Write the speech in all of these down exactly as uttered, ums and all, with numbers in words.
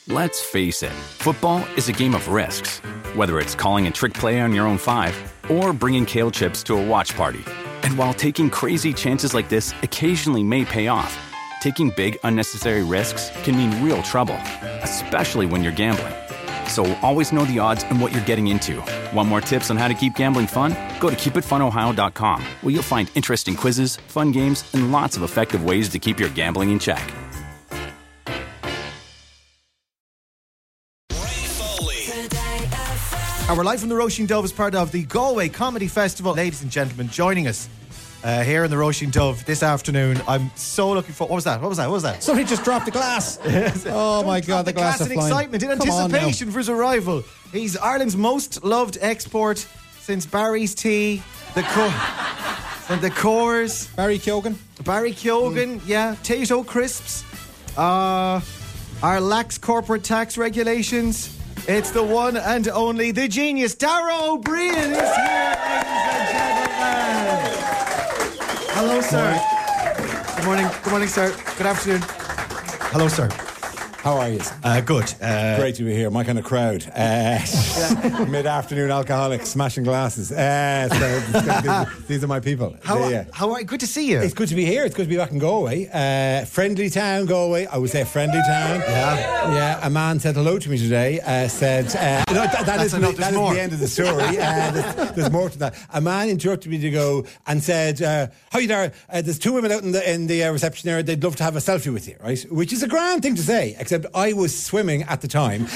Let's face it, football is a game of risks. Whether it's calling a trick play on your own five or bringing kale chips to a watch party. And while taking crazy chances like this occasionally may pay off, taking big, unnecessary risks can mean real trouble, especially when you're gambling. So always know the odds and what you're getting into. Want more tips on how to keep gambling fun? Go to keep it fun ohio dot com, where you'll find interesting quizzes, fun games, and lots of effective ways to keep your gambling in check. And we're live from the Roisin Dove as part of the Galway Comedy Festival. Ladies and gentlemen, joining us uh, here in the Roisin Dove this afternoon. I'm so looking for... What was that? What was that? What was that? Somebody just dropped the glass. Oh, my God, the, the glass glass is in flying. excitement, in Come anticipation for his arrival. He's Ireland's most loved export since Barry's Tea, the co- and the Coors. Barry Keoghan. Barry Keoghan, mm. yeah. Tato Crisps. Uh, our lax corporate tax regulations. It's the one and only, the genius, Darragh O'Brien is here, ladies and gentlemen. Hello, sir. Good morning. Good morning, sir. Good afternoon. Hello, sir. How are you? Uh, good. Uh, Great to be here. My kind of crowd. Uh, mid-afternoon alcoholics smashing glasses. Uh, so these, these are my people. How, they, uh, how are you? Good to see you. It's good to be here. It's good to be back in Galway. Uh, friendly town, Galway. I would say a friendly town. Yeah. Yeah. A man said hello to me today. Uh, said, uh, no, that, that, is, enough, that is the end of the story. Uh, there's, there's more to that. A man interrupted me to go and said, uh, "How you there? Uh, there's two women out in the in the uh, reception area. They'd love to have a selfie with you, right?" Which is a grand thing to say, except I was swimming at the time.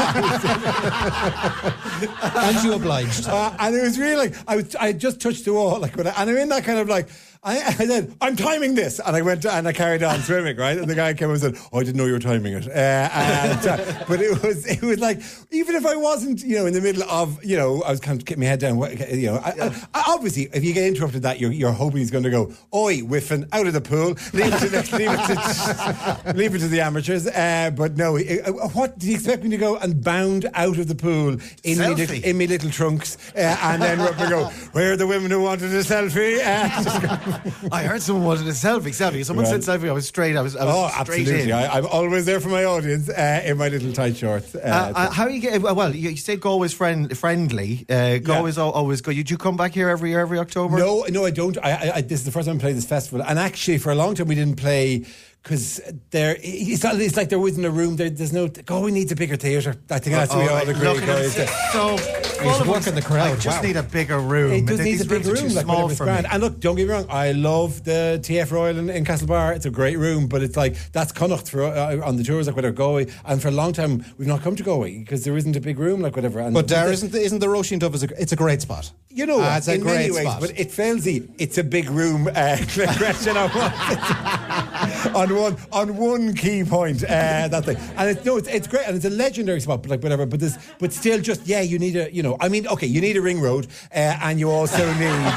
Uh, and you obliged. Uh, and it was really like, I, was, I just touched the wall, like, and I'm in that kind of like, I, I said, "I'm timing this," and I went and I carried on swimming, right? And the guy came and said, "Oh, I didn't know you were timing it." Uh, and, uh, but it was, it was like, even if I wasn't, you know, in the middle of, you know, I was kind of getting my head down, you know, I, I, I, obviously, if you get interrupted that, you're, you're hoping he's going to go, "Oi, whiffing, out of the pool, leave it to the, leave it to, leave it to the amateurs." Uh, but no, uh, what did he expect me to go and bound out of the pool in me little, in me little trunks, uh, and then up and go, "Where are the women who wanted a selfie?" Uh, I heard someone wanted a selfie. Selfie. Someone right. said selfie. I was straight. I was. I was oh, straight absolutely. In. I, I'm always there for my audience uh, in my little tight shorts. Uh, uh, uh, how are you get? Well, you, you said Galway's friend, friendly. Uh, Galway's yeah. always good. You, do you come back here every year, every October? No, no, I don't. I, I, I, this is the first time I played this festival, and actually, for a long time, we didn't play. Because there, it's, not, it's like there wasn't a room. There, there's no. Galway needs a bigger theatre. I think that's oh, we all right. agree. Guys. So, you should work in the crowd. I just wow. need a bigger room. It does need a bigger room. Like small for me. And look, don't get me wrong. I love the T F Royal in, in Castlebar. It's a great room, but it's like that's Connacht for uh, on the tours, like whatever Galway. And for a long time, we've not come to Galway because there isn't a big room, like whatever. And but Dar, isn't the, isn't the Roisin Dove? A, it's a great spot. You know, uh, it's a in great many ways, spot. but it fails you. It's a big room. Uh, question on one, on one on one key point. Uh, that thing, and it's no, it's, it's great, and it's a legendary spot. But like whatever, but this, but still, just yeah, you need a, you know, I mean, okay, you need a ring road, uh, and you also need.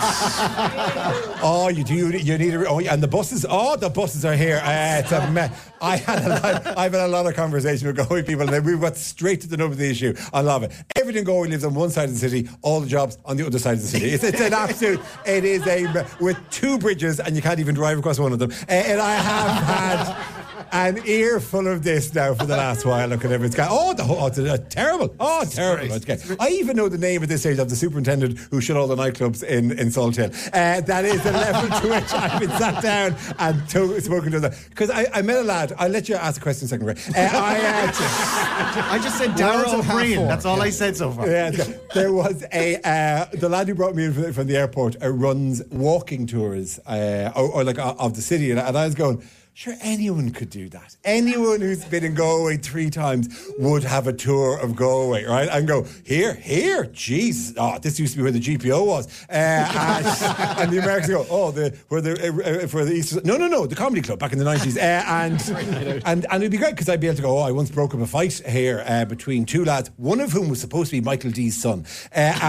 oh, you do. You need a. Oh, and the buses. Oh, the buses are here. Uh, it's a mess. I had a lot, I've had a lot of conversation with Galway people, and we've got straight to the nub of the issue. I love it. Everything Galway lives on one side of the city, all the jobs on the other side of the city. It's, it's an absolute. It is a with two bridges, and you can't even drive across one of them. Uh, and I have had. An ear full of this now for the last while. Look at everything's got. Oh, the whole, oh, it's a, terrible. Oh, terrible. Okay. I even know the name at this stage of the superintendent who shut all the nightclubs in, in Salt Hill. Uh, that is the level to which I've been sat down and to, spoken to them. Because I, I met a lad. I'll let you ask a question in a second, Ray. Uh, I, uh, just, I just said Darragh O'Brien. That's all yeah. I said so far. Yeah, there was a uh, the lad who brought me in from, from the airport uh, runs walking tours uh, or, or like uh, of the city, and, and I was going. Sure, anyone could do that. Anyone who's been in Galway three times would have a tour of Galway, right? And go, here, here, jeez. Oh, this used to be where the G P O was. Uh, and, and the Americans go, oh, the where the uh, for the Easter. No, no, no, the Comedy Club back in the nineties. Uh, and, and and it'd be great because I'd be able to go, oh, I once broke up a fight here uh, between two lads, one of whom was supposed to be Michael D's son. Uh,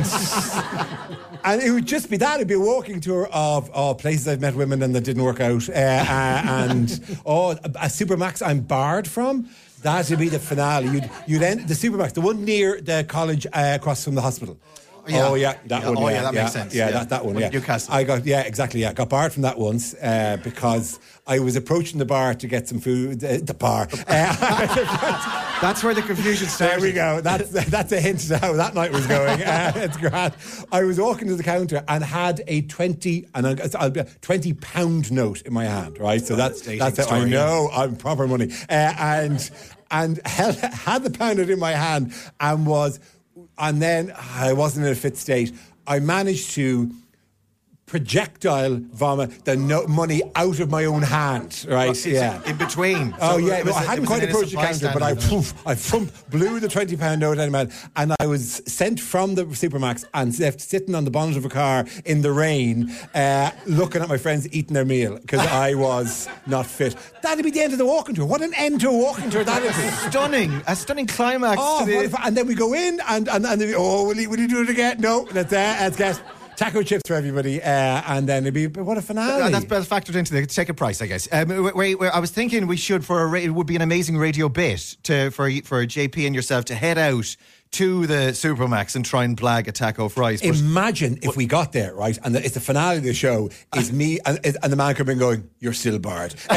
and and it would just be that. It'd be a walking tour of oh, places I've met women and that didn't work out. Uh, uh, And oh, a, a Supermax I'm barred from. That would be the finale. You'd you'd end the Supermax, the one near the college uh, across from the hospital. Yeah. Oh yeah, that yeah. one. Oh yeah, yeah that yeah, makes sense. Yeah, yeah. That, that one. With Yeah, Newcastle. I got yeah, exactly. Yeah, got barred from that once uh, because I was approaching the bar to get some food. Uh, the bar. Uh, That's where the confusion started. There we go. That's that's a hint to how that night was going. Uh, it's grand. I was walking to the counter and had a twenty and I'll be a twenty pound note in my hand. Right, so that's that's it. I know I'm proper money, uh, and and held, had the pound note in my hand and was, and then I wasn't in a fit state. I managed to projectile vomit the no- money out of my own hand, right? Oh, yeah. In between. Oh, So yeah. it No, was- I it hadn't was quite an approached the innocent counter, but I, bystander. poof, I frump, blew the twenty pound note out of my hand, and I was sent from the Supermax and left sitting on the bonnet of a car in the rain, uh, looking at my friends eating their meal, because I was not fit. That'd be the end of the walking tour. What an end to a walking tour that is. Stunning. A stunning climax. Oh, to the, what if- and then we go in, and, and, and they, oh, will you, will you do it again? No, that's uh, let's get taco chips for everybody, uh, and then it'd be, what a finale. Uh, that's well factored into the ticket price, I guess. Um, wait, wait, I was thinking we should, for a ra- it would be an amazing radio bit to for for J P and yourself to head out to the Supermax and try and blag a taco fries. But Imagine if we got there, right, and the, it's the finale of the show, is me and, and the man coming going, you're still barred. Uh,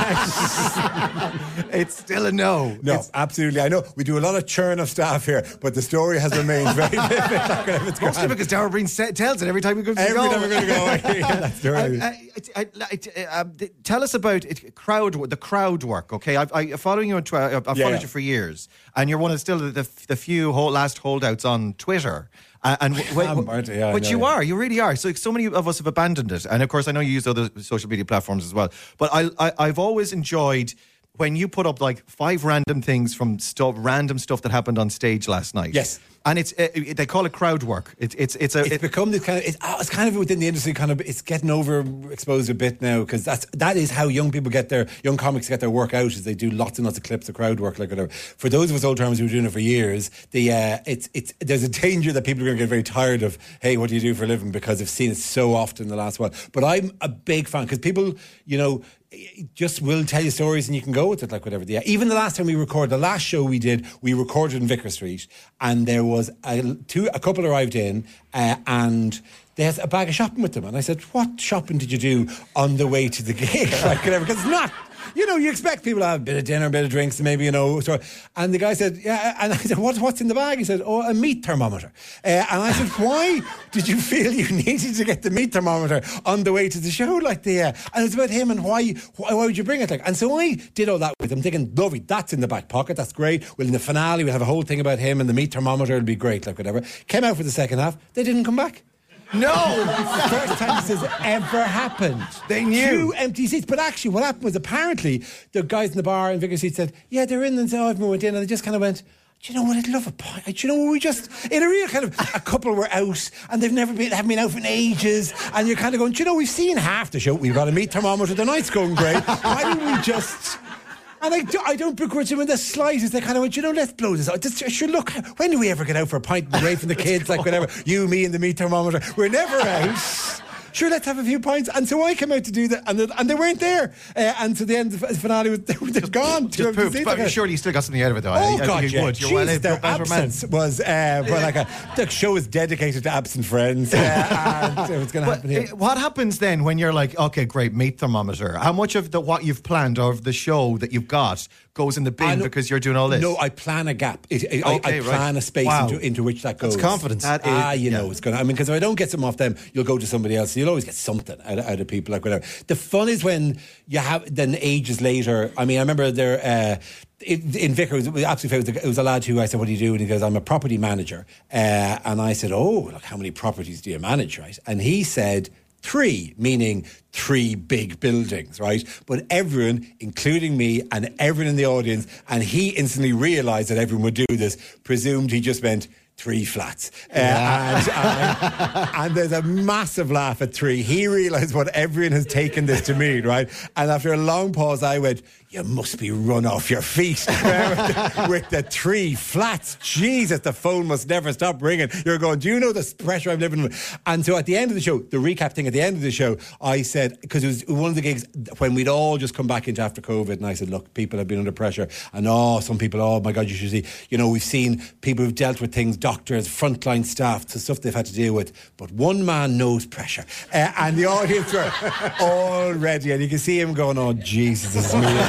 and, it's still a no. no, It's- absolutely. I know we do a lot of churn of staff here, but the story has remained very vivid. It's Mostly grand. because Darrell Breen sa- tells it every time he goes to Every go. time we're going to go. Yeah, that's the right. Uh, uh, uh, uh, uh, tell us about it, crowd the crowd work. Okay, I've, I following you on Twitter. I've followed yeah. you for years, and you're one of still the, the, the few whole last holdouts on Twitter. Uh, and w- w- am, aren't I? Yeah, I but know, you yeah. are, you really are. So so many of us have abandoned it, and of course I know you use other social media platforms as well. But I, I I've always enjoyed when you put up like five random things from stuff, random stuff that happened on stage last night. Yes. And it's uh, they call it crowd work. It's it's it's a It's it, become this kind of. It's, oh, it's kind of within the industry. Kind of. It's getting overexposed a bit now because that's that is how young people get their young comics get their work out. Is they do lots and lots of clips of crowd work, like whatever. For those of us old timers who were doing it for years, the uh, it's it's there's a danger that people are going to get very tired of. Hey, what do you do for a living? Because they've seen it so often in the last while. But I'm a big fan because people, you know, just will tell you stories and you can go with it like whatever. Yeah, even the last time we recorded, the last show we did, we recorded in Vicar Street, and there was a, two, a couple arrived in, uh, and they had a bag of shopping with them, and I said, "What shopping did you do on the way to the gig?" Like whatever, because it's not. You know, you expect people to have a bit of dinner, a bit of drinks, maybe, you know. So, and the guy said, yeah, and I said, what, what's in the bag? He said, oh, a meat thermometer. Uh, and I said, why did you feel you needed to get the meat thermometer on the way to the show? Like the, uh, and it's about him and why, why, why would you bring it? Like, and so I did all that with him, thinking, lovely, that's in the back pocket, that's great. Well, in the finale, we'll have a whole thing about him and the meat thermometer, it'll be great, like whatever. Came out for the second half, they didn't come back. no. First time this has ever happened. They knew. Two empty seats. But actually, what happened was apparently the guys in the bar in Vicar Street said, yeah, they're in. And so I went in and they just kind of went, do you know what? I'd love a pint. Do you know what? We just, in a real kind of, a couple were out and they've never been, haven't been out for ages. And you're kind of going, do you know, we've seen half the show. We've got a meat thermometer. The night's going great. Why don't we just... And I, do, I don't begrudge them in the slightest. They kind of went, you know, let's blow this out. Just, sure, look, when do we ever get out for a pint away from the kids? Like, whatever. You, me, and the meat thermometer. We're never out. Sure, let's have a few pints. And so I came out to do that, and, the, and they weren't there. Uh, and so the end of the finale was, they were, they were gone. Just pooped. But surely you still got something out of it, though. Oh, I, I God, think you yeah. would. You're well, Jeez, you're their a better man. absence was, uh, well, like a, the show is dedicated to absent friends. Uh, and it was going to happen here. But, uh, what happens then when you're like, okay, great, meat thermometer? How much of the what you've planned or of the show that you've got goes in the bin I know- because you're doing all this? No, I plan a gap. It, it, I, Okay, I right. plan a space Wow. into, into which that goes. That's confidence. That ah, is- you yeah. know, it's going to, I mean, because if I don't get something off them, you'll go to somebody else. You'll always get something out, out of people, like whatever. The fun is when you have, then ages later, I mean, I remember there, uh, in, in Vicar, it was absolutely famous. It was a lad who I said, what do you do? And he goes, I'm a property manager. Uh, and I said, oh, look, how many properties do you manage, right? And he said, three, meaning three big buildings, right? But everyone, including me and everyone in the audience, and he instantly realised that everyone would do this, presumed he just meant three flats. Uh, and, and, and there's a massive laugh at three. He realised what everyone has taken this to mean, right? And after a long pause, I went, you must be run off your feet with, the, with the three flats. Jesus, the phone must never stop ringing. You're going, do you know the pressure I'm living with? And so at the end of the show, the recap thing at the end of the show, I said, because it was one of the gigs when we'd all just come back into after COVID, and I said, look, people have been under pressure. And oh, some people, oh my God, you should see, you know, we've seen people who've dealt with things, doctors, frontline staff, the stuff they've had to deal with. But one man knows pressure. Uh, and the audience were all ready. And you can see him going, oh, Jesus, this is me.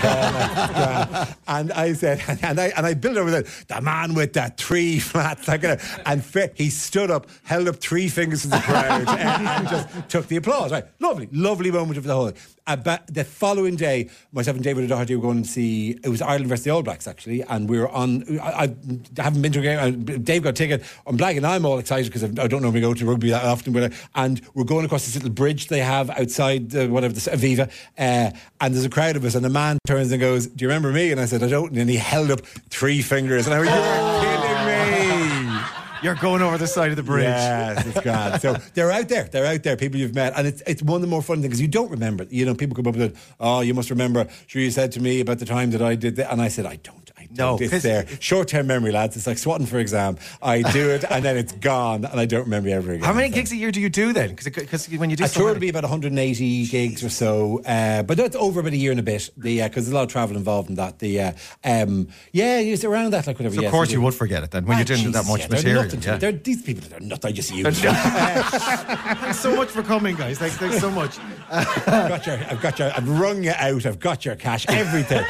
uh, and I said, and I and I built over that the man with the three flats, like, uh, and fe- he stood up, held up three fingers to the crowd, uh, and just took the applause. Right, lovely, lovely moment of the whole. Uh, but the following day, myself and David O'Doherty were going to see, it was Ireland versus the All Blacks, actually, and we were on, I, I haven't been to a game, and Dave got a ticket, I'm black, and I'm all excited because I don't normally go to rugby that often, but, and we're going across this little bridge they have outside, uh, whatever, the Aviva, uh, and there's a crowd of us, and a man turns and goes, do you remember me? And I said, I don't, and he held up three fingers, and I went, you're kidding me. You're going over the side of the bridge. Yes, it's grand. So they're out there. They're out there. People you've met, and it's it's one of the more fun things because you don't remember. You know, people come up with, "Oh, you must remember." Sure, you said to me about the time that I did that, and I said, "I don't." I don't. No, it's there. Short-term memory, lads. It's like swatting for exam. I do it, and then it's gone, and I don't remember ever again. How many gigs a year do you do then? Because when you do a so tour many... would be about one hundred eighty gigs or so, uh, but that's over about a year and a bit. The because uh, there's a lot of travel involved in that. The uh, um, yeah, it's around that, like whatever. So yes, of course you, you would forget it then when ah, you're doing Jesus, that much yeah, material. They're, Yeah. they're these people that are nuts. I just use. Thanks so much for coming, guys. Thanks, thanks so much. I've got your, I've got your, I've wrung you out. I've got your cash, everything.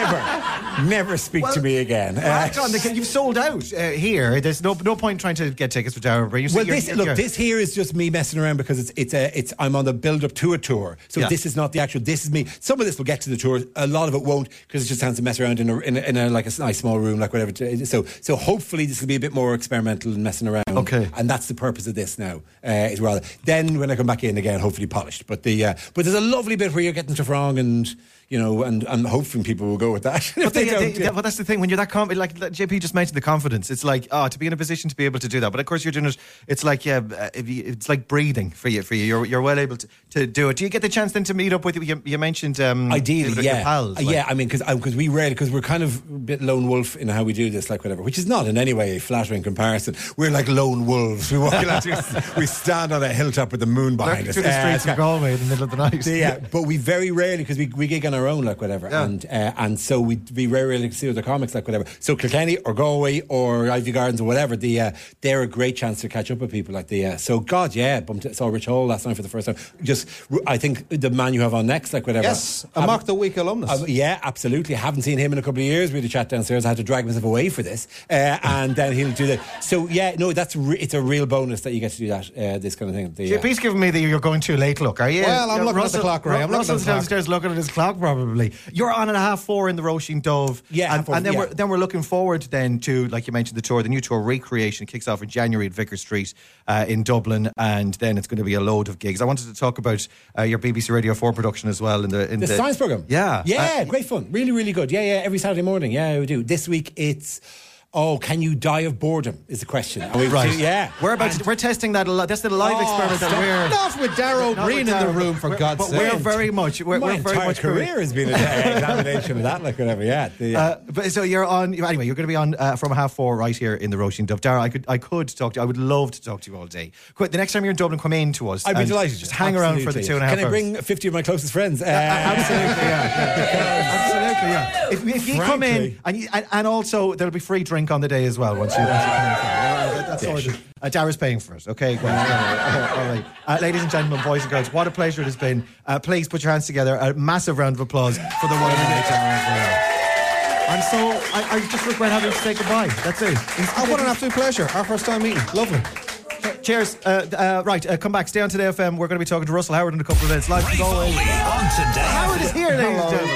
never, never speak Well, to me again. Well, Uh, John, they- you've sold out uh, here. There's no no point trying to get tickets for Darrow Breen. Well, this, look, this here is just me messing around because it's it's a it's I'm on the build up to a tour, so Yeah. this is not the actual. This is me. Some of this will get to the tour. A lot of it won't because it just sounds to mess around in a, in a, in a like a nice small room, like whatever. So so hopefully this will be a bit more experimental and messing around. Okay. And that's the purpose of this now. Uh, is rather then when I come back in again, hopefully polished. But the uh, but there's a lovely bit where you're getting stuff wrong and. You know, and, and hopefully people will go with that. If But they they, don't, they, yeah. well, that's the thing. When you're that confident, like J P just mentioned, the confidence. It's like, oh, to be in a position to be able to do that. But of course, you're doing it. It's like, yeah, uh, if you, it's like breathing for you. For you, you're you're well able to, to do it. Do you get the chance then to meet up with you? You mentioned um, ideally, your, yeah, your pals. Uh, Like. yeah. I mean, because because we rarely because we're kind of a bit lone wolf in how we do this, like whatever. Which is not in any way a flattering comparison. We're like lone wolves. We walk out, we stand on a hilltop with the moon behind us. Through the streets Uh, of Galway in the middle of the night. Yeah, but we very rarely because we we gig on our own, like whatever. Yeah. And uh, and so we we very rarely see other comics, like whatever. So Kilkenny or Galway or Ivy Gardens or whatever, the uh, they're a great chance to catch up with people like the. Uh, so God, yeah, bumped, saw Rich Hall last night for the first time. Just I think the man you have on next, like whatever. Yes, a Mock the Week alumnus. Uh, yeah, absolutely. Haven't seen him in a couple of years. We had a chat downstairs. I had to drag myself away for this, uh, and then he'll do that. So yeah, no, that's re- it's a real bonus that you get to do that. Uh, this kind of thing. The, J uh, P's giving me the you're going too late look, are you? Well, I'm Yeah, looking at the Russell- clock, Ray. I'm looking at the Russell's clock. downstairs looking at his clock, probably. You're on at a half four in the Roisin Dove. Yeah, and, half four, and then yeah. we're then we're looking forward then to, like you mentioned, the tour, the new tour Recreation kicks off in January at Vicar Street uh, in Dublin, and then it's going to be a load of gigs. I wanted to talk about uh, your B B C Radio four production as well in the in The, the, science program. Yeah, Yeah, Uh, great fun. Really, really good. Yeah, yeah, every Saturday morning. Yeah, we do. This week it's, oh, can you die of boredom is the question. And we Right. do- yeah. We're about to, we're testing that a lot. That's the live Oh, experiment that stop. we're Not with Darrow Not Breen with in the Darrow, room, for we're- God's but sake. we're very much we're, My we're very entire much career has been an examination of that, like whatever. Yeah. The, uh, Uh, but so you're on anyway. You're going to be on uh, from half four right here in the Roisin Dove. Dara, I could I could talk to you. I would love to talk to you all day. Quick, the next time you're in Dublin, come in to us. I'd be and delighted. Just hang around for the Absolutely. two and a half Can I hours. bring fifty of my closest friends? Uh, Absolutely, yeah. Absolutely, yeah. If, if you come in, Frankly. and, you, and and also there'll be free drink on the day as well once you. Once you come in. All right, that's sorted. Uh, Dara's paying for it. Okay, go on. All right, uh, ladies and gentlemen, boys and girls, what a pleasure it has been. Uh, please put your hands together. A massive round of applause for the one and only Dara O'Brien. And so I, I just regret having to say goodbye. That's it. Oh, what an absolute pleasure. Our first time meeting. Lovely. Cheers. Uh, uh, right, uh, come back. Stay on Today F M. We're going to be talking to Russell Howard in a couple of minutes. Live from Galway. on Today. Howard is here, ladies and Hello. gentlemen.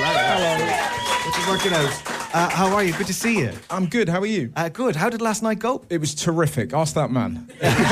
Hello. Which is working out. Uh, how are you? Good to see you. I'm good. How are you? Uh, good. How did last night go? It was terrific. Ask that man.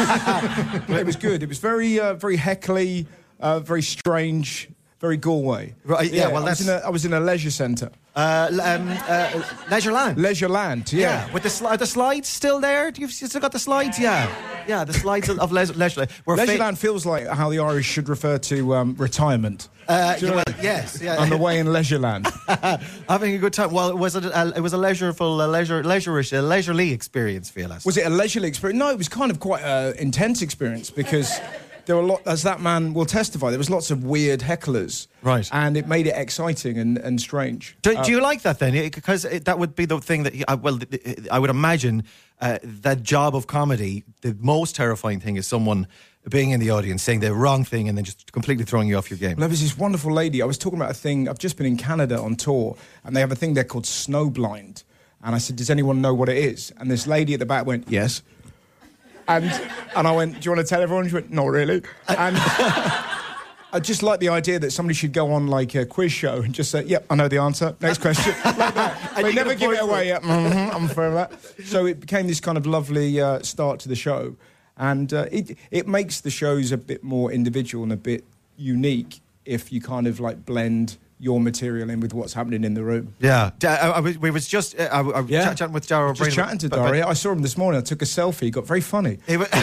It was good. It was very, uh, very heckly, uh, very strange, very Galway. Right, yeah, well, I was, that's- in a, I was in a leisure centre, Uh, l- um, uh, Leisure Land. leisure land. Yeah. Yeah, with the sli- are the slides still there? Do you you still got the slides? Yeah, yeah, the slides of, of leisure, leisure Land. We're Leisure fa- land feels like how the Irish should refer to um, retirement. Uh, Do you yeah, know well, yes, yeah. On the way in leisure land. Having a good time. Well, was it? A, it was a leisureful, a leisure, leisurish, a leisurely experience for you last. Was it a leisurely experience? No, it was kind of quite an intense experience because there were a lot, as that man will testify, there was lots of weird hecklers. Right. And it made it exciting and, and strange. Do, Uh, do you like that then? Because it, that would be the thing that, uh, well, I would imagine uh, that job of comedy, the most terrifying thing is someone being in the audience, saying the wrong thing, and then just completely throwing you off your game? Well, there was this wonderful lady. I was talking about a thing. I've just been in Canada on tour, and they have a thing there called snowblind. And I said, does anyone know what it is? And this lady at the back went, yes. And and I went, do you want to tell everyone? She went, not really. And I just like the idea that somebody should go on like a quiz show and just say, yep, I know the answer. Next question. Like that. They never give it away. Yet. Mm-hmm, I'm afraid of that. So it became this kind of lovely uh, start to the show. And uh, it it makes the shows a bit more individual and a bit unique if you kind of like blend your material in with what's happening in the room. Yeah, I, I, I, we was just uh, I, I was Yeah. chatting with Dara O'Brien. Just chatting to but- but- Daria. I saw him this morning. I took a selfie. He got very funny. He wa-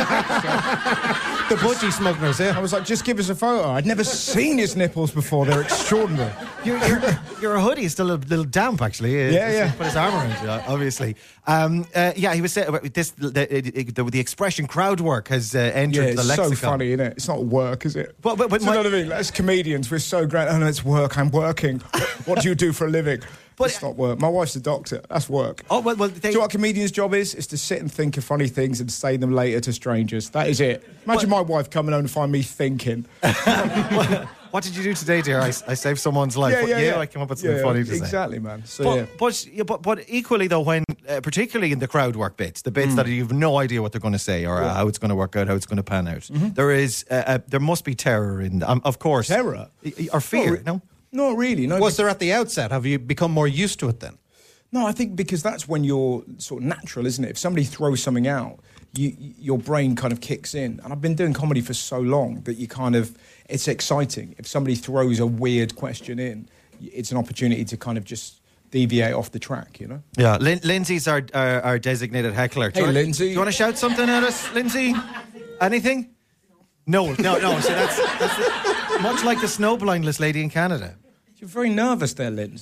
The budgie smugglers, yeah. I was like, just give us a photo. I'd never seen his nipples before. They're extraordinary. your, your, your hoodie is still a little damp, actually. Yeah, yeah. Put his arm around you, obviously. Um, uh, yeah, he was saying about this. The, the, the, the expression crowd work has uh, entered Yeah, the it's lexicon. so funny, isn't it? It's not work, is it? But- but- but do you my- know what I mean? As comedians, we're so great. Oh, no, it's work. I'm working. What do you do for a living? But- It's not work. My wife's a doctor. That's work. Oh well, well Do they, you know what a comedian's job is? It's to sit and think of funny things and say them later to strangers. That is it. Imagine my wife coming home and find me thinking. what did you do today, dear? I, I saved someone's life. Yeah, yeah, yeah. I came up with something Yeah, funny to say. Exactly, man. So, But, yeah. but, yeah, but but equally though, when uh, particularly in the crowd work bits, the Mm. bits that you've no idea what they're going to say or uh, how it's going to work out, how it's going to pan out, there is uh, uh, there must be terror in, um, of course, Mm-hmm. Terror? Y- y- or fear. No, No, Not really. No, Was there at the outset? Have you become more used to it then? No, I think because that's when you're sort of natural, isn't it? If somebody throws something out, you, your brain kind of kicks in. And I've been doing comedy for so long that you kind of, it's exciting. If somebody throws a weird question in, it's an opportunity to kind of just deviate off the track, you know? yeah. Lin- Lindsay's our, our our designated heckler. Do Hey, you wanna- Lindsay. do you want to shout something at us, Lindsay? Anything? No, no, no. So that's, that's the, much like the snowblindless lady in Canada. You're very nervous there, Linz.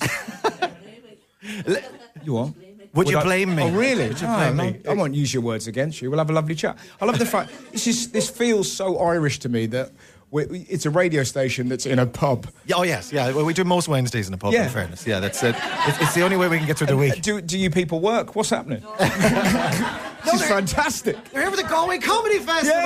You are? Would you I- blame me? Oh, really? Would you No, blame no, me? I won't use your words against you. We'll have a lovely chat. I love the fact this is this feels so Irish to me that we, it's a radio station that's in a pub. Yeah, oh yes, yeah. Well, we do most Wednesdays in the pub. Yeah. In fairness, yeah, that's it. It's, it's the only way we can get through the week. Do, do you people work? What's happening? This is fantastic. They're here for the Galway Comedy Festival.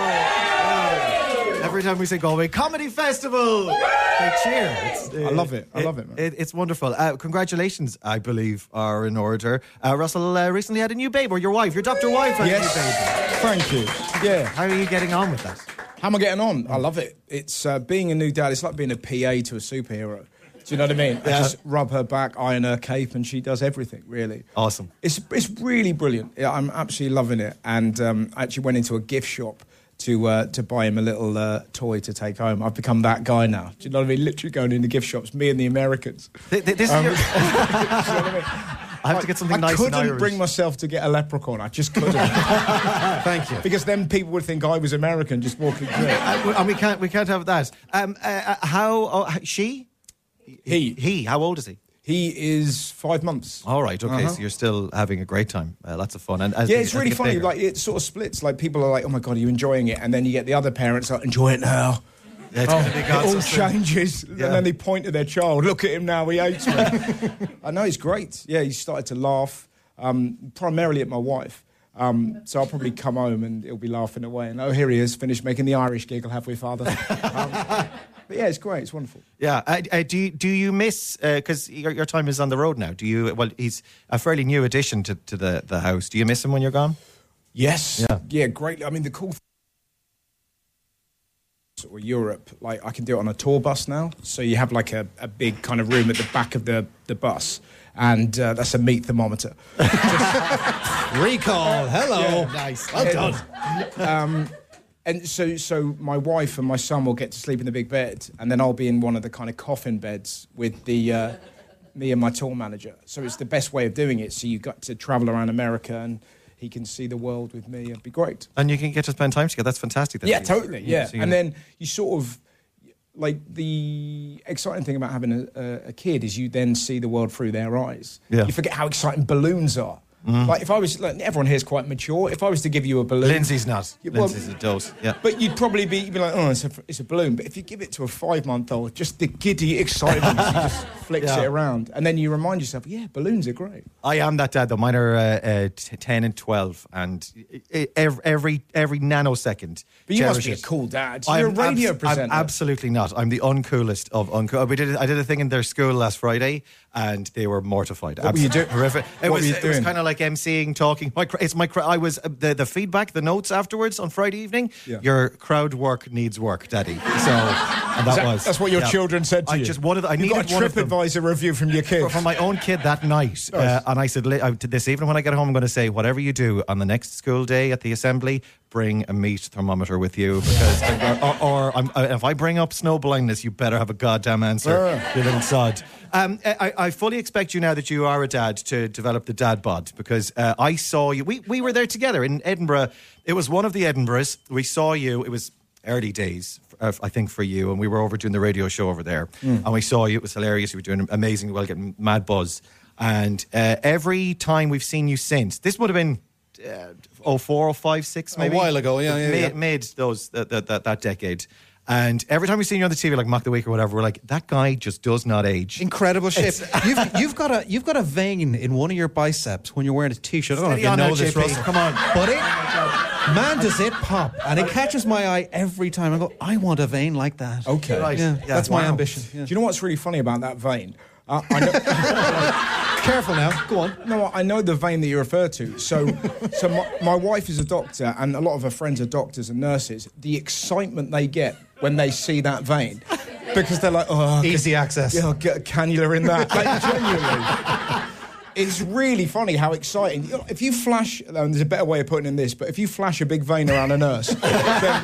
Every time we say Galway Comedy Festival, they cheer. It's, uh, I love it. I love it, man. It's wonderful. Uh, congratulations, I believe, are in order. Uh, Russell uh, recently had a new babe, or your wife, your doctor wife had Yes. a new baby. Thank you. Yeah. How are you getting on with that? How am I getting on? I love it. It's uh, being a new dad. It's like being a P A to a superhero. Do you know what I mean? I Yeah. just rub her back, iron her cape, and she does everything, really. Awesome. It's it's really brilliant. Yeah, I'm absolutely loving it. And um, I actually went into a gift shop to uh, to buy him a little uh, toy to take home. I've become that guy now. Do you know what I mean? Literally going into gift shops, me and the Americans. Th- th- this Um, is your- Do you know what I mean? I have to get something I nice and couldn't Irish. bring myself to get a leprechaun. I just couldn't. Thank you. Because then people would think I was American just walking through. Uh, and we can't we can't have that. Um, uh, uh, how oh, she? He. He. How old is he? He is five months. All right. Okay. Uh-huh. So you're still having a great time. Uh, lots of fun. And as Yeah, they- it's as they really get funny. bigger- Like it sort of splits. Like people are like, "Oh my god, are you enjoying it?" And then you get the other parents like, "Enjoy it now." Yeah, it's Oh, gonna be it God's all sister. changes, Yeah. and then they point to their child. Look at him now; he hates me. I know he's great. Yeah, he started to laugh, um, primarily at my wife. Um, so I'll probably come home and he'll be laughing away. And oh, here he is, finished making the Irish giggle. Have we, Father? Um, but yeah, it's great. It's wonderful. Yeah. Uh, uh, do you, do you miss because your, your time is on the road now? Do you? Well, he's a fairly new addition to, to the, the house. Do you miss him when you're gone? Yes. Yeah. Yeah, great. I mean, the cool thing or Europe, like I can do it on a tour bus now. So you have like a, a big kind of room at the back of the, the bus, and uh, that's a meat thermometer. Recall. Hello. Nice. Well done. Um, and so, so my wife and my son will get to sleep in the big bed, and then I'll be in one of the kind of coffin beds with the uh, me and my tour manager. So it's the best way of doing it. So you got to travel around America, and he can see the world with me. It'd be great. And you can get to spend time together. That's fantastic. That Yeah, you- totally. Yeah, so you- and then you sort of like the exciting thing about having a, a, a kid is you then see the world through their eyes. Yeah. You forget how exciting balloons are. Mm. Like if I was, like, everyone here is quite mature. If I was to give you a balloon, Lindsay's not. Yeah, well, Lindsay's a dote. Yeah. But you'd probably be, you'd be like, oh, it's a, it's a balloon. But if you give it to a five-month-old, just the giddy excitement, he just flicks Yeah. it around, and then you remind yourself, yeah, balloons are great. I am that dad though. Mine are uh, uh, t- ten and twelve, and i- every every, every nanosecond. But you must cherish be a it. cool dad. I'm You're a radio abs- presenter. I'm absolutely not. I'm the uncoolest of uncool. We did. I did a thing in their school last Friday, and they were mortified. What were you Absolutely doing? Horrific. It What was. were you It was doing? kind of like emceeing, talking. My, cr- it's my. cr- I was uh, the the feedback, the notes afterwards on Friday evening. Yeah. Your crowd work needs work, Daddy. So and that, Is that- was. that's what your yeah. children said to I you. just wanted. I you needed got a one of them. TripAdvisor review from your kids. From my own kid that night. Uh, and I said, li- I, this evening when I get home, I'm going to say, whatever you do on the next school day at the assembly, bring a meat thermometer with you. Because, or, or I'm, uh, if I bring up snow blindness, you better have a goddamn answer, Yeah. you little sod. Um, I, I fully expect you now that you are a dad to develop the dad bod, because uh, I saw you. We, we were there together in Edinburgh. It was one of the Edinburghs. We saw you. It was early days, uh, I think, for you, and we were over doing the radio show over there, mm. and we saw you. It was hilarious. You were doing amazingly well, getting mad buzz, and uh, every time we've seen you since, this would have been uh, oh four, oh five, six, maybe A while ago, yeah, yeah, mid, yeah. mid those that, that that that decade. And every time we've seen you on the T V, like Mock the Week or whatever, we're like, that guy just does not age. Incredible shape. You've, you've got a you've got a vein in one of your biceps when you're wearing a t-shirt. I don't know if Steady you on know now, this, J P. Russell. Come on. But it, man, does it pop. And it catches my eye every time. I go, I want a vein like that. Okay. Right. Yeah, Yeah. that's my Wow. ambition. Yeah. Do you know what's really funny about that vein? Uh, I know, Careful now. Go on. no, I know the vein that you refer to. So, so my, my wife is a doctor, and a lot of her friends are doctors and nurses. The excitement they get when they see that vein, because they're like, oh, Easy access. yeah, I'll get a cannula in that. Like, genuinely. It's really funny how exciting. You know, if you flash, and there's a better way of putting it in this, but if you flash a big vein around a nurse, then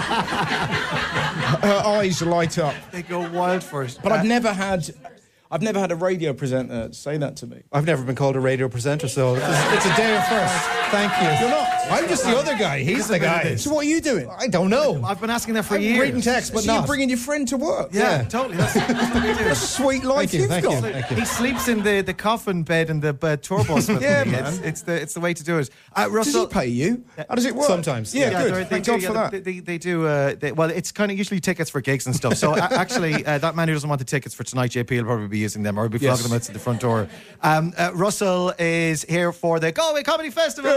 her eyes light up. They go wild for it. But I've never had, I've never had a radio presenter say that to me. I've never been called a radio presenter, so it's, it's a day of first. Thank you. You're not. I'm just the other guy. He's the guy. So what are you doing? I don't know. I've been asking that for I'm years. reading text, but so not. you're bringing your friend to work. Yeah, Yeah. totally. That's, that's what we do. What a sweet life Thank you, you've thank got. you, thank you. He sleeps in the, the coffin bed in the uh, tour bus with Yeah, me. man. It's, it's the it's the way to do it. Uh, Does Russell, he pay you? How does it work? Sometimes. Yeah, yeah, good. they're- they Thank do, God yeah, for that. They, they, they do. Uh, they, well, it's kind of usually tickets for gigs and stuff. So uh, actually, uh, that man who doesn't want the tickets for tonight, J P, will probably be using them, or will be Yes. flogging them out to the front door. Um, uh, Russell is here for the Galway Comedy Festival.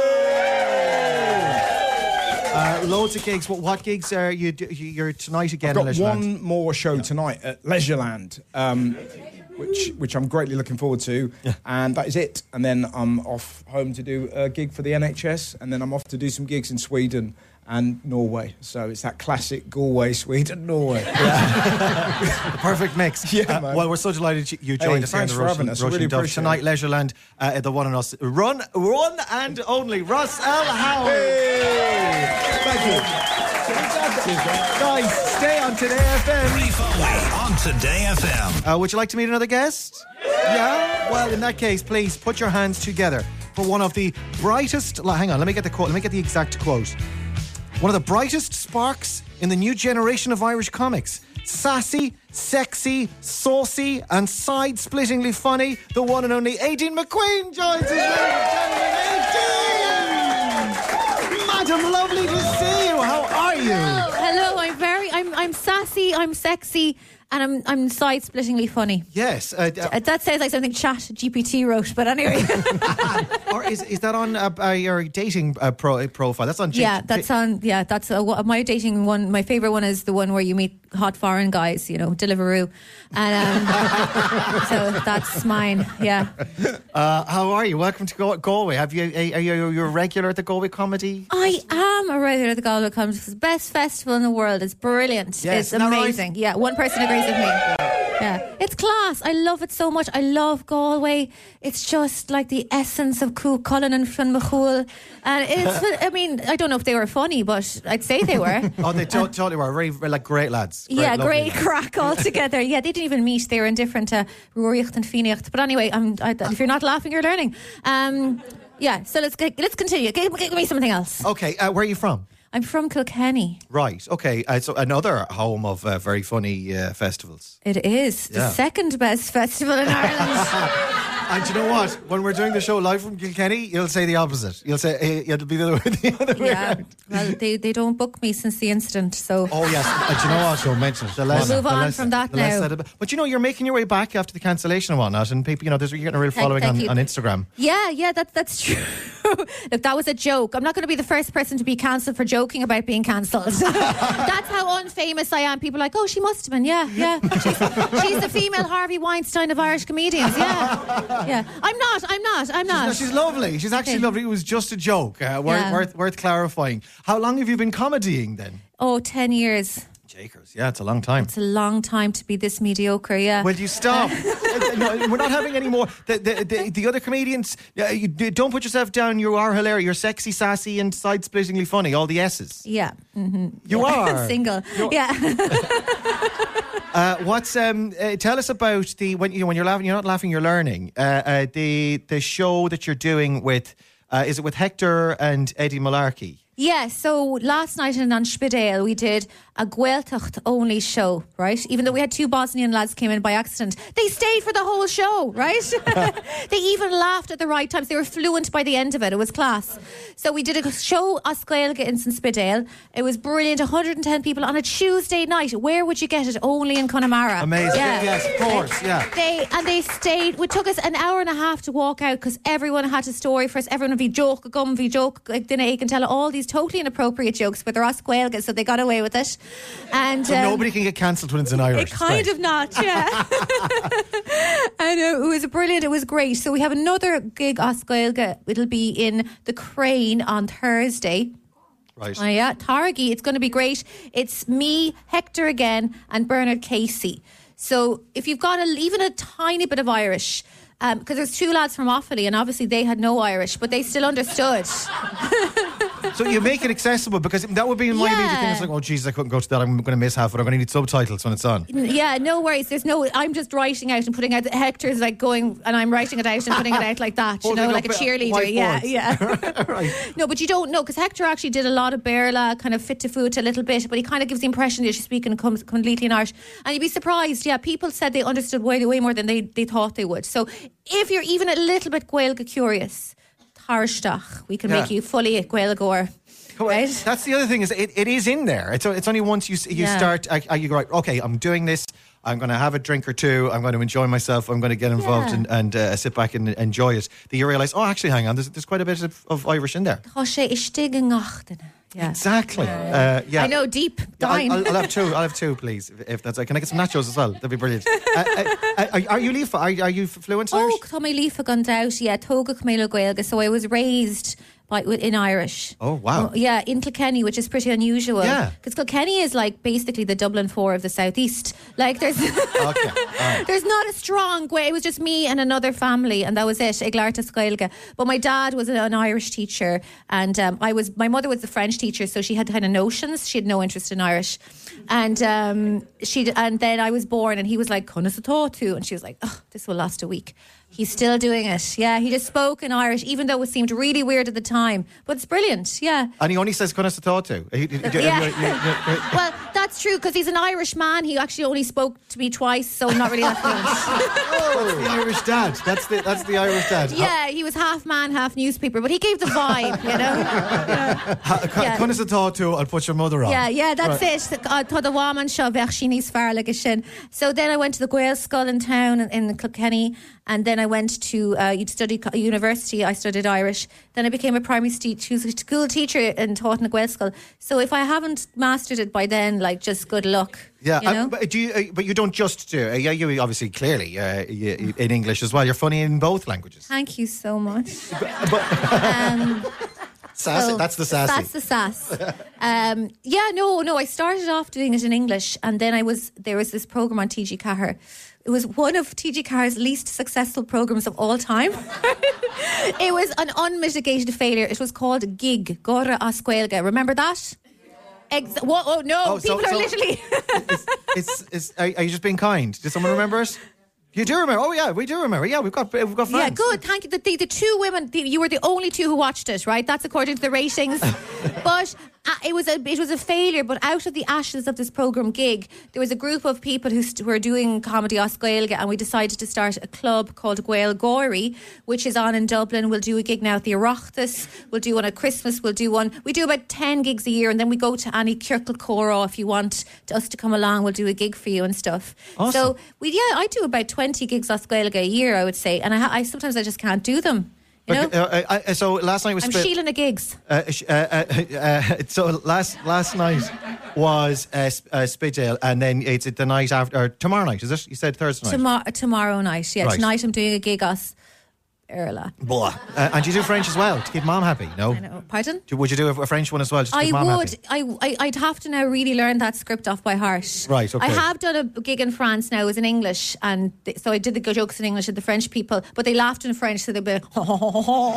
Uh, loads of gigs. What, what gigs are you? Do, you're tonight again. I've in got Leisureland? one more show tonight at Leisureland, um, which which I'm greatly looking forward to, and that is it. And then I'm off home to do a gig for the N H S, and then I'm off to do some gigs in Sweden and Norway. So it's that classic Galway, Sweden, Norway. The perfect mix. Yeah, Uh, man. well, we're so delighted you- you joined Hey, us here in thanks the for Russian, having us. Russian Really Duff. appreciate Tonight, it. Leisureland, uh, the one and us. Run, one and only Russ L. Howard. Thank you. Guys, stay on Today F M. Free Foley on Today F M. Uh, would you like to meet another guest? Yeah? Well, in that case, please put your hands together for one of the brightest... like, Hang on, let me get the quote. Let me get the exact quote. One of the brightest sparks in the new generation of Irish comics. Sassy, sexy, saucy, and side-splittingly funny. The one and only Aideen McQueen joins us, ladies and gentlemen. Aideen! Madam, lovely to see you. How are you? Hello, hello. I'm very. I'm. I'm sassy. I'm sexy, and I'm. I'm side-splittingly funny. Yes. Uh, uh, Uh, That sounds like something Chat G P T wrote, but anyway. or is is that on uh, uh, your dating uh, pro- profile? That's on. G- yeah, that's on. Yeah, that's uh, wha- my dating one. My favorite one is the one where you meet hot foreign guys. You know, Deliveroo, and um, so that's mine. Yeah. Uh, how are you? Welcome to Gal- Galway. Have you? Are you you're a regular at the Galway Comedy? I am a regular at the Galway Comedy. It's the best festival in the world. It's brilliant. Yes, it's isn't that right? amazing. Yeah, one person agrees with me. Yeah, it's class. I love it so much. I love Galway. It's just like the essence of Cú Cullen and Funmachul. And it's, I mean, I don't know if they were funny, but I'd say they were. Oh, they to- totally were. Very, very, like great lads. Great, yeah, lovely great lads. crack altogether. Yeah, they didn't even meet. They were indifferent to Ruaíocht and Fíneocht. But anyway, I'm, I, if you're not laughing, you're learning. Um, yeah, so let's get, let's continue. Give, give me something else. Okay, uh, where are you from? I'm from Kilkenny. Right. Okay. Uh, so another home of uh, very funny uh, festivals. It is the Yeah. second best festival in Ireland. And you know what? When we're doing the show live from Kilkenny, you'll say the opposite. You'll say eh, it'll be the other, the other way Yeah. around. Well, they, they don't book me since the incident, so. Oh yes, and do you know what? Don't mention it. The less, We'll move the on less- from that the less now. said about- But you know, you're making your way back after the cancellation and whatnot, and people, you know, there's you're getting a real Thank- following thank on, you. on Instagram. Yeah, yeah, that, that's true. Look, that was a joke. I'm not going to be the first person to be cancelled for joking about being cancelled. That's how unfamous I am. People are like, oh, she must have been. Yeah, yeah. She's, she's the female Harvey Weinstein of Irish comedians. Yeah, yeah. I'm not. I'm not. I'm not. No, she's lovely. She's actually Okay. lovely. It was just a joke. Uh, worth, Yeah. worth, worth clarifying. How long have you been comedying then? Oh, ten years. Jakers, yeah, it's a long time. It's a long time to be this mediocre. Yeah. Will you stop? Uh, no, we're not having any more. The, the, the, the other comedians, uh, you, d- don't put yourself down. You are hilarious. You're sexy, sassy, and side-splittingly funny. All the S's. Yeah. Mm-hmm. You are. Single. You're- Yeah. Uh, what's um? Uh, tell us about the when you know, when you're laughing. You're not laughing. You're learning. Uh, uh, the the show that you're doing with. Uh, is it with Hector and Eddie Malarkey? Yeah, so last night in Anspidale we did a Gaeltacht only show, right? Even though we had two Bosnian lads came in by accident, they stayed for the whole show, right? They even laughed at the right times. They were fluent by the end of it. It was class. So we did a show as Gaelga in Anspidale. It was brilliant. one hundred ten people on a Tuesday night. Where would you get it? Only in Connemara. Amazing. Yes, of course. Yeah. They and they stayed. It took us an hour and a half to walk out because everyone had a story for us. Everyone would be joke, gum, be joke, like dinner. You can tell all these totally inappropriate jokes, but they're us Gaelga, so they got away with it. And So um, nobody can get cancelled when it's in Irish. it kind of not, yeah. And uh, it was brilliant. It was great. So we have another gig us Gaelga. It'll be in the Crane on Thursday. Right. Oh yeah, Targi. It's going to be great. It's me, Hector again, and Bernard Casey. So if you've got a, even a tiny bit of Irish, because um, there's two lads from Offaly, and obviously they had no Irish, but they still understood. So you make it accessible, because that would be my Yeah. immediate thing. It's like, oh, Jesus, I couldn't go to that. I'm going to miss half of it. I'm going to need subtitles when it's on. Yeah, no worries. There's no. I'm just writing out and putting out. Hector's like going, and I'm writing it out and putting it out like that. You Holding know, up like a bi- cheerleader. Yeah, whiteboards. yeah. Right. No, but you don't know, because Hector actually did a lot of Berla, kind of fit to food a little bit, but he kind of gives the impression that she's speaking com- completely in Irish. And you'd be surprised. Yeah, people said they understood way, way more than they, they thought they would. So if you're even a little bit Gaeilge curious, Tarstach, we can Yeah. make you fully a Gaeilgeoir. Come on. Right? That's the other thing, is it, it is in there. It's, it's only once you s- you Yeah. start, uh, uh, you go, right, okay, I'm doing this. I'm going to have a drink or two. I'm going to enjoy myself. I'm going to get involved Yeah. and, and uh, sit back and enjoy it. That you realise, oh, actually, hang on, there's, there's quite a bit of, of Irish in there. Tá sé istigh an ngachtain. Yeah. Exactly. Uh, yeah. I know, deep. Yeah, I'll, Dine. I'll, I'll have two. I'll have two, please. If, if that's okay. Can I get some nachos as well? That'd be brilliant. uh, uh, are, are you Leafa? Are, are you fluent in Oh, Irish? tá mé lífa gan doubt, yeah, tógach mé le Gaeilge. So I was raised by, in Irish. Oh, wow. Yeah, in Kilkenny, which is pretty unusual. Yeah. Because Kilkenny is like basically the Dublin Four of the Southeast. Like there's Okay. All right. there's not a strong way. It was just me and another family, and that was it. Iglartas Gaeilge. But my dad was an Irish teacher, and um, I was. My mother was a French teacher, so she had kind of notions. She had no interest in Irish, and um, she and then I was born, and he was like, "Conas too," and she was like, "Oh, this will last a week." He's still doing it. Yeah, he just spoke in Irish, even though it seemed really weird at the time. But it's brilliant. Yeah. And he only says "Conas to thought to." Yeah. Well, that's true, because he's an Irish man. He actually only spoke to me twice, so not really that fluent. Oh, the Irish dad. That's the that's the Irish dad. Yeah, he was half man, half newspaper, but he gave the vibe, you know. Yeah. Conas to thought to. I'll put your mother on. Yeah, yeah, that's it. Uh, Tá the woman seo bheith sí níos fearr le sin. So then I went to the Gael School in town in, in Kilkenny, and then I went to uh, study co- university. I studied Irish. Then I became a primary st- school teacher and taught in the Gael School. So if I haven't mastered it by then, like, just good luck. Yeah, you know? um, but do you? Uh, but you don't just do. Uh, yeah, you obviously clearly uh, you, in English as well. You're funny in both languages. Thank you so much. um, Sassy. so That's the sassy. That's the sass. um, yeah, no, no. I started off doing it in English, and then I was there was this program on T G Cahir. It was one of T G Cahir's least successful programs of all time. It was an unmitigated failure. It was called Gig Gora as Gaeilge. Remember that? Ex- what? Oh no! Oh, so- People are so- literally. it's, it's, it's, are, are you just being kind? Did someone remember it? You do remember? Oh yeah, we do remember. Yeah, we've got we've got friends. Yeah, good. Thank you. The, the, the two women, the, you were the only two who watched it, right? That's according to the ratings. But a, it was a it was a failure, but out of the ashes of this programme gig, there was a group of people who, st- who were doing comedy os Gaeilge, and we decided to start a club called Gael Gory, which is on in Dublin. We'll do a gig now at the Oireachtas, we'll do one at Christmas, we'll do one. We do about ten gigs a year, and then we go to any Kirkle Coro if you want to, us to come along. We'll do a gig for you and stuff. Awesome. So we yeah, I do about twenty gigs os Gaeilge a year, I would say, and I, ha- I sometimes I just can't do them. You know? Uh, uh, uh, so last night was I'm sp- Sheila na gigs. Uh, uh, uh, uh, so last last night was uh, sp- uh, Spidale, and then it's the night after, or tomorrow night, is it? You said Thursday night. Tomorrow, tomorrow night, yeah. Right. Tonight I'm doing a gig os Erla. Blah. Uh, and you do French as well to keep mom happy, no? I know. Pardon? Do- Would you do a, a French one as well just to I keep mom would. happy? I, I, I'd have to now really learn that script off by heart. Right, okay. I have done a gig in France now, it was in English, and th- so I did the jokes in English at the French people, but they laughed in French, so they'd be like, ho, ho, ho, ho,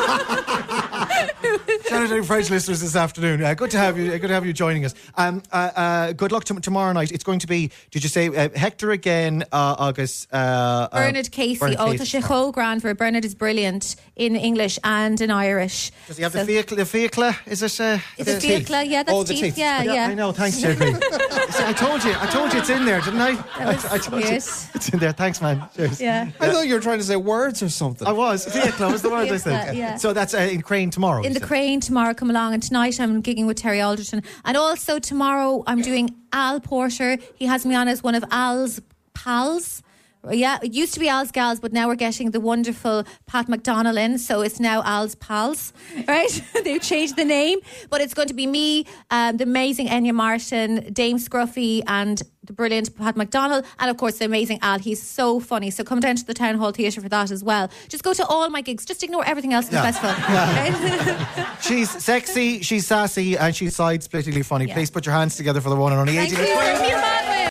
ho. Shout out to French listeners this afternoon. Uh, good to have you. Uh, good to have you joining us. Um, uh, uh, good luck to, tomorrow night. It's going to be. Did you say uh, Hector again? Uh, August. Uh, Bernard Casey. Bernard oh, Casey. it's a show grand for Bernard is brilliant in English and in Irish. Does he have So- the vehicle? The vehicle? Is it? Uh, Is the it vehicle? Yeah, that's Oh, the teeth. teeth. Yeah, yeah. I know. Thanks, J P. See, I told you. I told you it's in there, didn't I? That was I, I told you weird. it's in there. Thanks, man. Cheers. Yeah. I thought you were trying to say words or something. I was. Vehicle was the word I said. Vehicle, yeah. So that's uh, in Crane tomorrow. In you the said. Crane tomorrow, come along. And tonight I'm gigging with Terry Alderton. And also tomorrow I'm doing Al Porter. He has me on as one of Al's pals. Yeah, it used to be Al's Gals, but now we're getting the wonderful Pat McDonnell in, so it's now Al's Pals, right? They've changed the name, but it's going to be me, um, the amazing Enya Martin, Dame Scruffy, and the brilliant Pat McDonnell, and of course the amazing Al. He's so funny, so come down to the Town Hall Theatre for that as well. Just go to all my gigs, just ignore everything else in Yeah. the festival. Right? She's sexy, she's sassy, and she's side-splittingly funny. Yeah. Please put your hands together for the one and only Thank Adrian you, McQueen. Neil Madwin.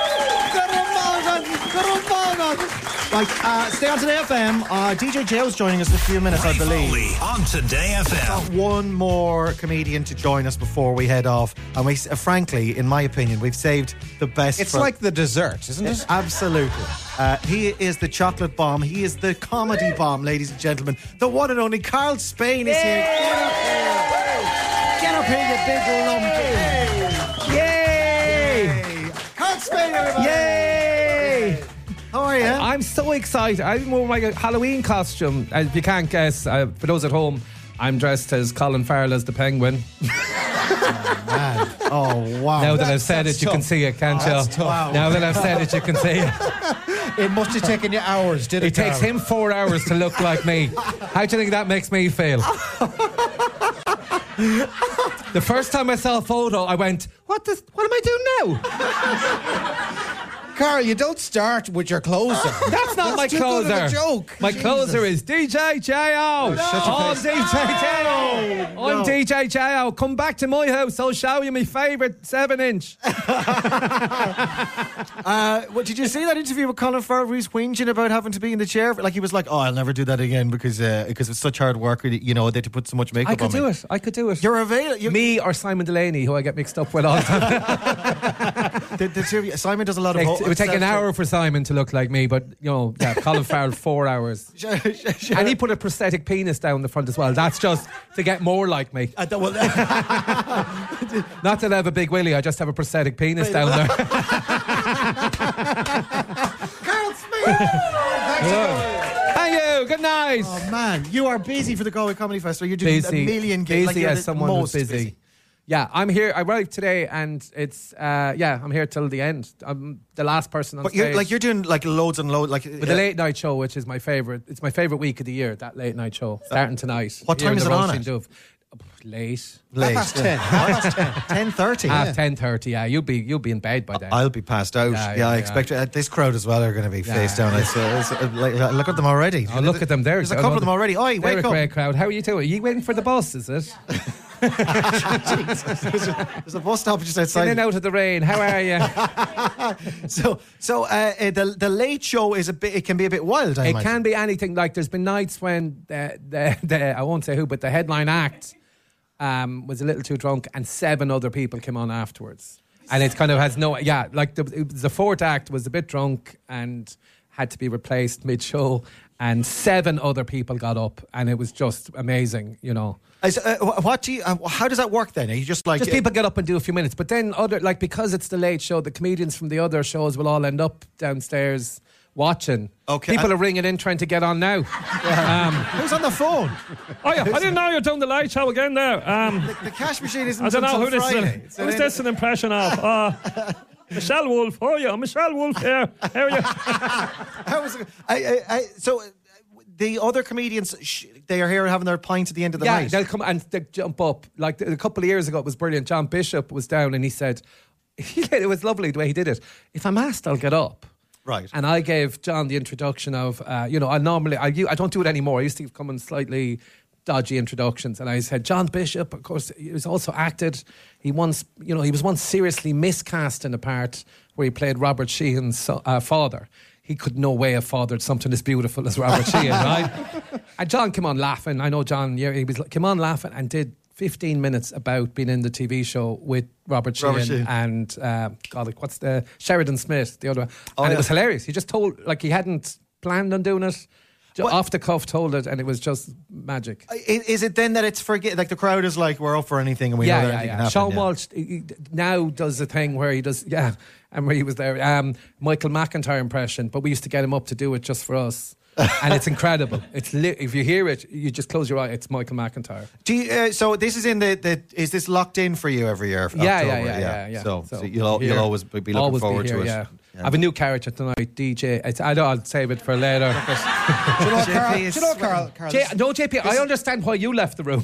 Right, uh, stay on Today F M. Uh, D J Joe's joining us in a few minutes, I Ray believe. Foley on Today F M. One more comedian to join us before we head off. And we, uh, frankly, in my opinion, we've saved the best. It's for- like the dessert, isn't it? Absolutely. Uh, he is the chocolate bomb. He is the comedy bomb, ladies and gentlemen. The one and only Carl Spain is here. Get up here. Get up here, you big lump. Yay! Carl Spain, everybody. Yay! How are you? I'm so excited. I'm wearing my Halloween costume. Uh, If you can't guess, uh, for those at home, I'm dressed as Colin Farrell as the Penguin. Man. Oh, wow. Now that I've That's- said that's it, you can tough. see it, can't you? That's tough. Wow. Now that I've said it, you can see it. It must have taken you hours, did it? It takes Carl? him four hours to look like me. How do you think that makes me feel? The first time I saw a photo, I went, "What? This, what am I doing now?" Carl, you don't start with your closer. That's not my too good of closer. a joke. My Jesus. closer is D J J O. I'm D J J O. I'm D J J O. Come back to my house. I'll show you my favourite seven inch. Uh, what, did you see that interview with Colin Farrell where he's whinging about having to be in the chair? Like he was like, "Oh, I'll never do that again because uh, because it's such hard work. You know, they had to put so much makeup I could on do me." it. I could do it. You're available. Me or Simon Delaney, who I get mixed up with all the time. The, the two of you, Simon does a lot of. It, ho- it would take an self- hour for Simon to look like me, but you know, yeah, Colin Farrell four hours. Sure, sure, sure. And he put a prosthetic penis down the front as well. That's just to get more like me. Uh, that- well, Not that I have a big willy, I just have a prosthetic penis down there. Carl Smith. Thank you. Good night. Oh man, you are busy for the Galway Comedy Festival. You're doing busy, a million gigs. Like busy you're as the someone most who's busy. Yeah, I'm here. I arrived today, and it's uh, yeah, I'm here till the end. I'm the last person on But stage. you're like you're doing like loads and loads. Like with the late night show, which is my favorite. It's my favorite week of the year. That late night show starting tonight. What Here time in is the it on Roisin at? Dubh. Late. late. Half past ten. Half past ten. Ten thirty. Half ten thirty. Yeah, you'll be you'll be in bed by then. I'll be passed out. Yeah, Yeah, yeah, I yeah. expect uh, this crowd as well are going to be Yeah. face down. It's, uh, it's, uh, like, uh, look at them already. Oh, look at them there. There's a couple of them already. Oi, They're wake a up! great crowd. How are you doing? Are you waiting for the bus? Is it? Jesus. There's, a, there's a bus stop just In outside. and out of the rain. How are you? So, so uh, uh, the the late show is a bit. It can be a bit wild. I It imagine. can be anything. Like there's been nights when the, the, the I won't say who, but the headline act um, was a little too drunk, and seven other people came on afterwards, and it kind of has no yeah. Like the, it was the fourth act was a bit drunk and had to be replaced mid show, and seven other people got up, and it was just amazing, you know. As, uh, what do you, uh, how does that work then? Are you just like Just people get up and do a few minutes, but then other like because it's the late show, the comedians from the other shows will all end up downstairs watching. Okay, people uh, are ringing in trying to get on now. um, Who's on the phone? Oh yeah, I didn't know you're doing the light show again there. Um, the, the cash machine isn't I don't know until who this Friday. is. Who's this an impression of? Uh, Michelle Wolf. Oh yeah, Michelle Wolf here. How are you? How was it? I, I, I, so uh, the other comedians, sh- they are here having their pints at the end of the yeah, night. they'll come and they jump up. Like a couple of years ago, it was brilliant. John Bishop was down and he said, it was lovely the way he did it. If I'm asked, I'll get up. Right. And I gave John the introduction of, uh, you know, I normally, I, I don't do it anymore. I used to come in slightly dodgy introductions. And I said, John Bishop, of course, he was also acted. He once, you know, he was once seriously miscast in a part where he played Robert Sheehan's so, uh, father. He could no way have fathered something as beautiful as Robert Sheehan, right? And John came on laughing. I know John, yeah, he was came on laughing and did fifteen minutes about being in the T V show with Robert Sheehan, Robert Sheehan. and uh, God, like, what's the Sheridan Smith, the other one. Oh, and yeah. it was hilarious. He just told, like he hadn't planned on doing it. Just What? off the cuff told it, and it was just magic. Is, is it then that it's forget like the crowd is like we're up for anything and we yeah, know that yeah, anything yeah. can happen? Sean yeah. Walsh he, he now does a thing where he does, yeah, and where he was there, um, Michael McIntyre impression, but we used to get him up to do it just for us. And it's incredible. It's li- if you hear it, you just close your eye. It's Michael McIntyre. Do you, uh, so this is in the, the is this locked in for you every year? Yeah, yeah, October? yeah, yeah, yeah. So, So so you'll al- here. you'll always be looking Always forward be here, to it. yeah. I have a new character tonight, D J. It's, I know I'll save it for later. Do you know what, Carl? Do you know what, Carl? Carl J- no, J P, I understand why you left the room.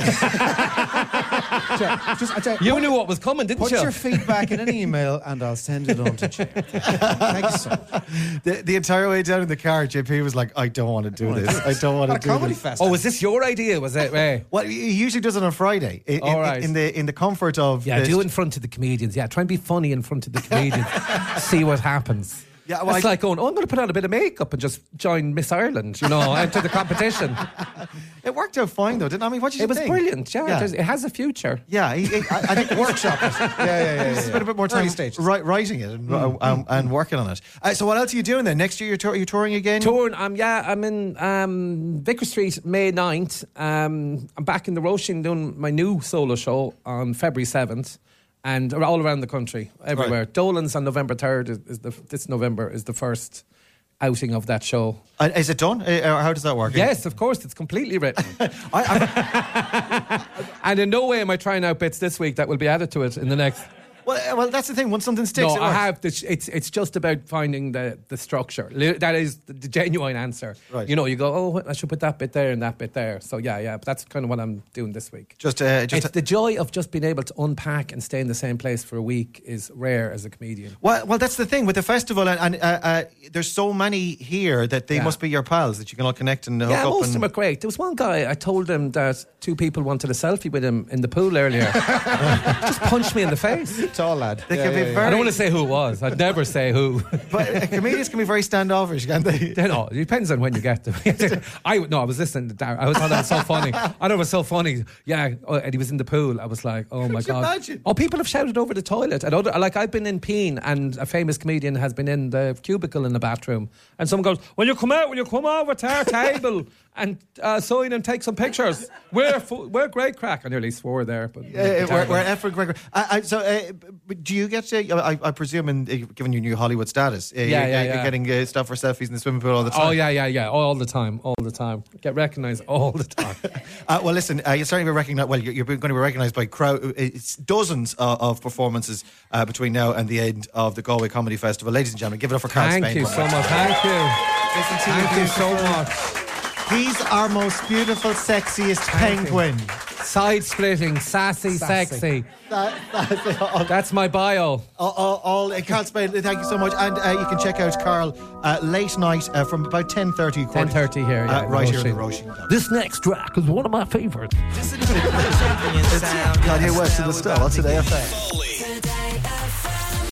just, I tell You knew what was coming, didn't Put you? your feedback in an email and I'll send it on to Jay. Thank you so much. The, the entire way down in the car, J P was like, "I don't want to do this. I don't want to At a do comedy this." fest. Oh, was this your idea? Was it? Ray? Well, he usually does it on Friday. In, All in- right. in the in the comfort of Yeah, the do it in front of the comedians. Yeah, try and be funny in front of the comedians. See what happens. Yeah, well, it's I- like going, oh, I'm going to put on a bit of makeup and just join Miss Ireland, you know, enter the competition. It worked out fine though, didn't it? I mean, what did you It was think? brilliant. Yeah, Yeah. there's- it has a future. Yeah, he, he, I, I think the Workshop it. Yeah, yeah, yeah. yeah, Spend a bit more Early time stages. ri- writing it and, uh, um, and working on it. Uh, so what else are you doing then? Next year you're, tour- you're touring again? Touring, um, yeah, I'm in um, Vicar Street May ninth. Um, I'm back in the Roisin doing my new solo show on February seventh. And all around the country, everywhere. Right. Dolan's on November third. Is, is the this November is the first outing of that show. Uh, is it done? Uh, or how does that work? Yes, of course, it's completely written. I, And in no way am I trying out bits this week that will be added to it in the next. well, uh, well, that's the thing. Once something sticks, No, it I works. have. The, it's it's just about finding the, the structure. Li- That is the, the genuine answer. Right. You know, you go, oh, I should put that bit there and that bit there. So yeah, yeah. But that's kind of what I'm doing this week. Just, uh, just. It's the joy of just being able to unpack and stay in the same place for a week is rare as a comedian. Well, well, that's the thing with the festival, and, and uh, uh, there's so many here that they Yeah. must be your pals that you can all connect and hook Yeah, up. most of and them are great. There was one guy, I told him that two people wanted a selfie with him in the pool earlier. Just punched me in the face. Tall lad. They Yeah, can yeah, be yeah. very. I don't want to say who it was. I'd never say who. But uh, comedians can be very standoffish, can't they? You know, it depends on when you get to. I no, I was listening to Darren. I was thought that was so funny. I thought it was so funny. Yeah, oh, and he was in the pool. I was like, oh my Could you god. imagine? Oh, people have shouted over the toilet. And other, like I've been in Peen, and a famous comedian has been in the cubicle in the bathroom, and someone goes, "When you come out, will you come over to our table and uh, sign and take some pictures? We're fu- we're great crack." I nearly swore there, but Uh, we're, we're effort, Gregor. Uh, uh, so, uh, b- do you get? Uh, I, I presume, in uh, given your new Hollywood status, uh, Yeah, you're, yeah, you're yeah. getting uh, stuff for selfies in the swimming pool all the time. Oh yeah, yeah, yeah, all the time, all the time. Get recognised all the time. Uh, well, listen, uh, you're certainly be recognised. Well, you're, you're going to be recognised by crowd. It's dozens of, of performances uh, between now and the end of the Galway Comedy Festival. Ladies and gentlemen, give it up for Carl Thank Spain. you so much. Thank you. Listen to Thank you so beautiful- much. He's our most beautiful, sexiest Thank you. penguin. Side splitting, sassy, Sassy. sexy. That, that's all, That's my bio. all, all, all uh, Carl Spain, thank you so much. And uh, you can check out Carl uh, late night uh, from about ten thirty. ten thirty here, yeah, Uh, right here in the Roisin. Roisin. This next track is one of my favourites. Kanye West in the Star. What's today?